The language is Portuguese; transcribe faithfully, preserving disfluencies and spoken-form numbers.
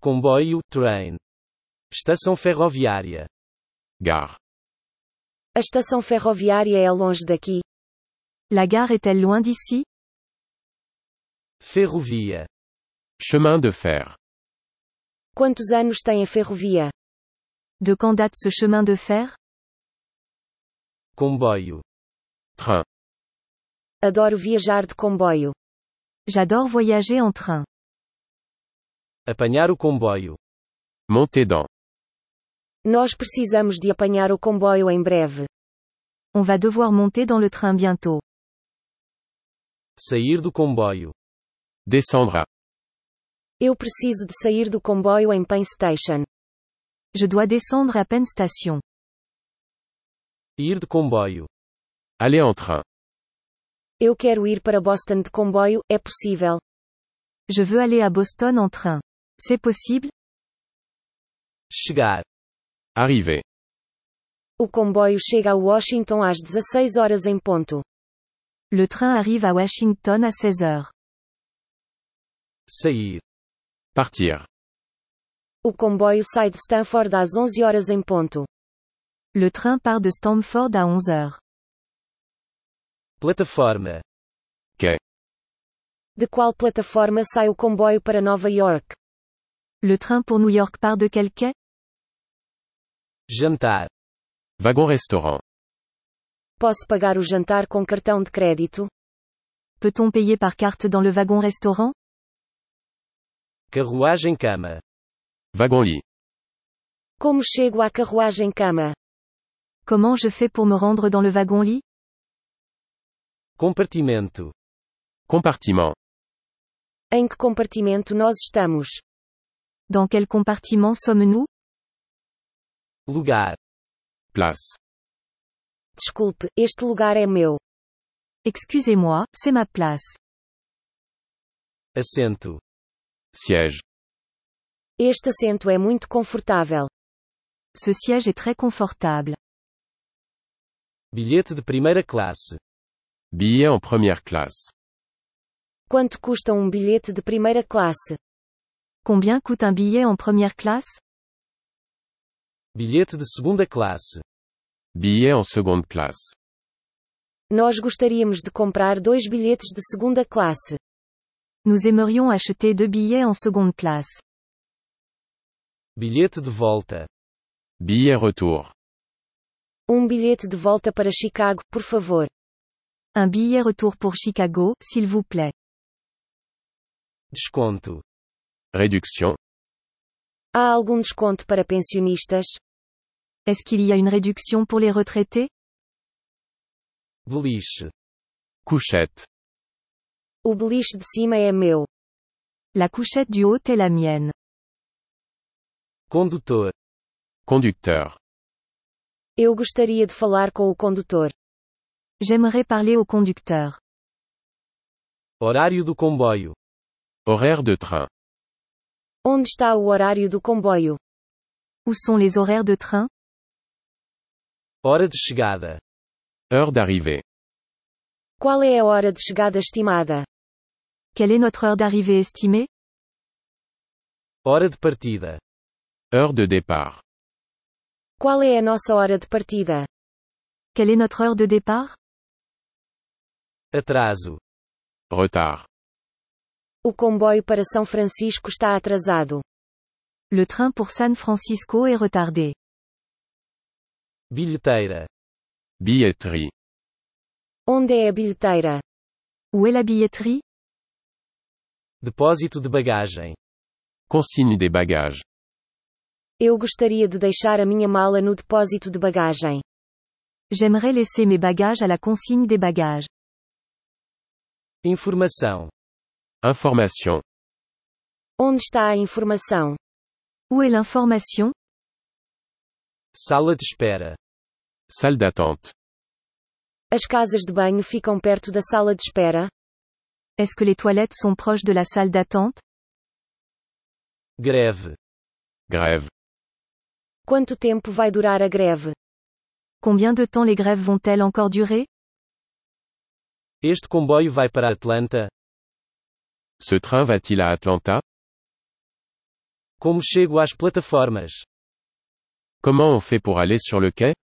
Comboio, train. Estação ferroviária. Gare. A estação ferroviária é longe daqui? La gare est-elle loin d'ici? Ferrovia. Chemin de fer. Quantos anos tem a ferrovia? De quand date ce chemin de fer? Comboio. Train. Adoro viajar de comboio. J'adore voyager en train. Apanhar o comboio. Monter dans. Nós precisamos de apanhar o comboio em breve. On va devoir monter dans le train bientôt. Sair do comboio. Descendre à. Eu preciso de sair do comboio em Penn Station. Je dois descendre à Penn Station. Ir de comboio. Aller en train. Eu quero ir para Boston de comboio, é possível? Je veux aller à Boston en train. C'est possible? Chegar. Arriver. O comboio chega a Washington às dezesseis horas em ponto. Le train arrive à Washington à seize heures. Sair. Partir. O comboio sai de Stanford às onze horas em ponto. Le train part de Stamford à onze heures. Plataforma. Quai. De qual plataforma sai o comboio para Nova York? Le train pour New York part de quel quai? Jantar. Wagon-restaurant. Posso pagar o jantar com cartão de crédito? Peut-on payer par carte dans le wagon-restaurant? Carruagem-cama. Wagon-lit. Como chego à carruagem-cama? Comment je fais pour me rendre dans le wagon-lit? Compartimento. Compartiment. Em que compartimento nós estamos? Dans quel compartiment sommes-nous? Lugar. Place. Desculpe, este lugar é meu. Excusez-moi, c'est ma place. Assento. Siège. Este assento é muito confortável. Ce siège est très confortable. Bilhete de primeira classe. Billet en première classe. Quanto custa um bilhete de primeira classe? Combien coûte un billet en première classe? Bilhete de segunda classe. Billet en seconde classe. Nós gostaríamos de comprar dois bilhetes de segunda classe. Nous aimerions acheter deux billets en seconde classe. Bilhete de volta. Billet retour. Um bilhete de volta para Chicago, por favor. Un billet retour pour Chicago, s'il vous plaît. Desconto. Réduction. Há algum desconto para pensionistas? Est-ce qu'il y a une réduction pour les retraités? Beliche. Couchette. O beliche de cima é meu. La couchette du haut est la mienne. Condutor. Conducteur. Eu gostaria de falar com o condutor. J'aimerais parler au conducteur. Horário do comboio. Horaire de train. Onde está o horário do comboio? Où sont les horaires de train? Hora de chegada. Heure d'arrivée. Qual é a hora de chegada estimada? Quelle est notre heure d'arrivée estimée? Hora de partida. Heure de départ. Qual é a nossa hora de partida? Quelle est notre heure de départ? Atraso. Retard. O comboio para São Francisco está atrasado. Le train pour San Francisco est retardé. Bilheteira. Billetterie. Onde é a bilheteira? Où est la billetterie? Depósito de bagagem. Consigne des bagages. Eu gostaria de deixar a minha mala no depósito de bagagem. J'aimerais laisser mes bagages à la consigne des bagages. Informação. Information. Onde está a informação? Où est l'information? Sala de espera. Salle d'attente. As casas de banho ficam perto da sala de espera? Est-ce que les toilettes sont proches de la salle d'attente? Greve. Grève. Quanto tempo vai durar a greve? Combien de temps les grèves vont-elles encore durer? Este comboio vai para Atlanta? Ce train va-t-il à Atlanta? Como chego às plataformas? Comment on fait pour aller sur le quai?